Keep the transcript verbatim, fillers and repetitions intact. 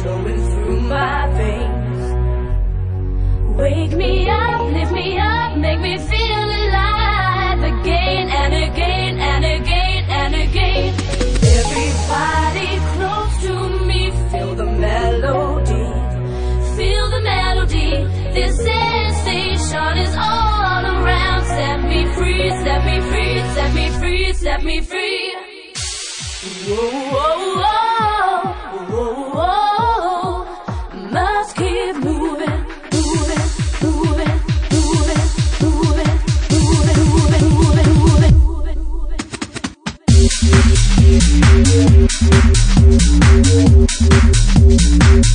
flowing through my veins. Wake me up, lift me up, make me feel alive again and again and again and again. Everybody close to me, feel the melody, feel the melody. This sensation is all around. Set me free, set me free, set me free, set me free. Whoa, whoa, whoa, whoa, whoa. Must keep moving, moving, moving, moving, moving, moving, moving, moving, moving, moving.